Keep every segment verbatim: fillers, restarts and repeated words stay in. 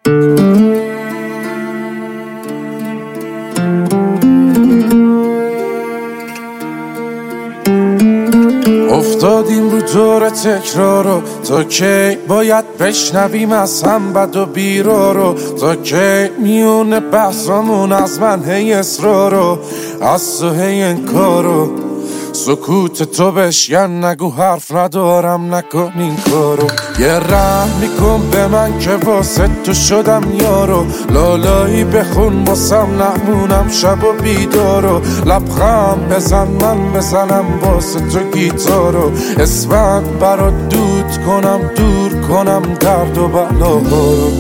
افتادیم رو دور تکرارو، تا کی باید بشنویم از هم بد و بیرارو؟ تا کی میونه بحثامون از من هی اصرارو، از تو هی انکارو؟ سکوت تو بشکن، نگو حرف ندارم، نکن این کارو. یه رحم میکن به من که واسه تو شدم یارو، لالایی بخون واسم نمونم شب و بیدارو. لبخند بزن من بزنم واسه تو گیتارو، اسمت برات دود کنم دور کنم درد و بلاهارو.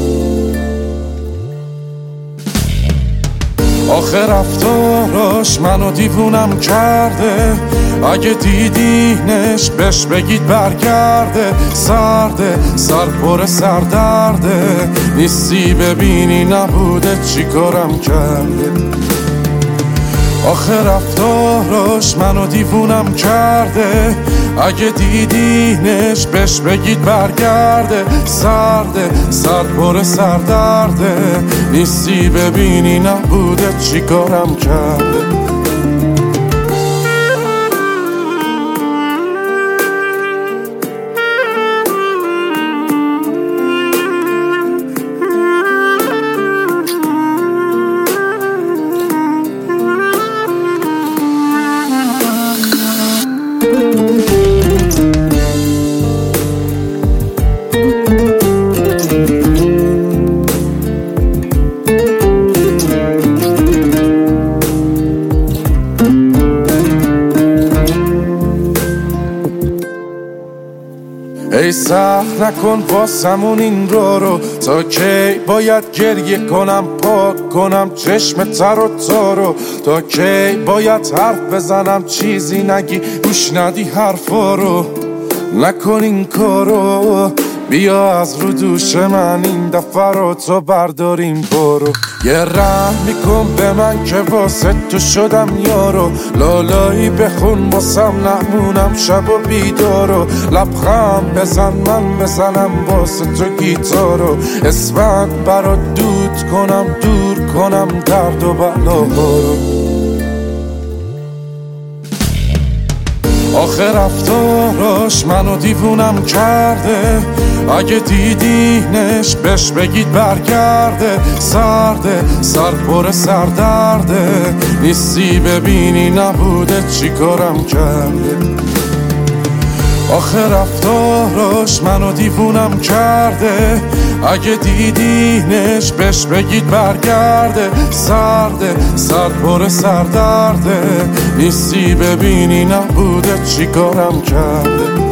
آخه رفتاراش منو دیوونم کرده، اگه دیدینش بهش بگید برگرده. سرده سر پر سردرده، نیستی ببینی نبوده چی کارم کرده. آخه رفتاراش منو دیوونم کرده، اگه دیدینش بهش بگید برگرده. سرده سر پر سردرده، نیستی ببینی نبوده چی کارم کرده. ای سخت نکن واسمون این رو رو، تا کی باید گریه کنم پاک کنم چشم تر و تارو؟ تا کی باید حرف بزنم چیزی نگی گوش ندی حرفا رو؟ نکن این کارو، بیا از رو دوش من این دفعه رو تو برداریم برو. یه رحم میکن به من که واسه تو شدم یارو، لالایی بخون واسم نمونم شب و بیدارو. لبخند بزن من بزنم واسه تو گیتارو، اسمت برات دود کنم دور کنم درد و بلاهارو. آخه رفتاراش منو دیوونم کرده، اگه دیدینش بهش بگید برگرده. سرده سر پر سردرده، نیستی ببینی نبوده چی کارم کرده. آخه رفتاراش منو دیوونم کرده، اگه دیدینش بهش بگید برگرده. سرده سر پر سردرده، نیستی ببینی نبوده چی کارم کرده.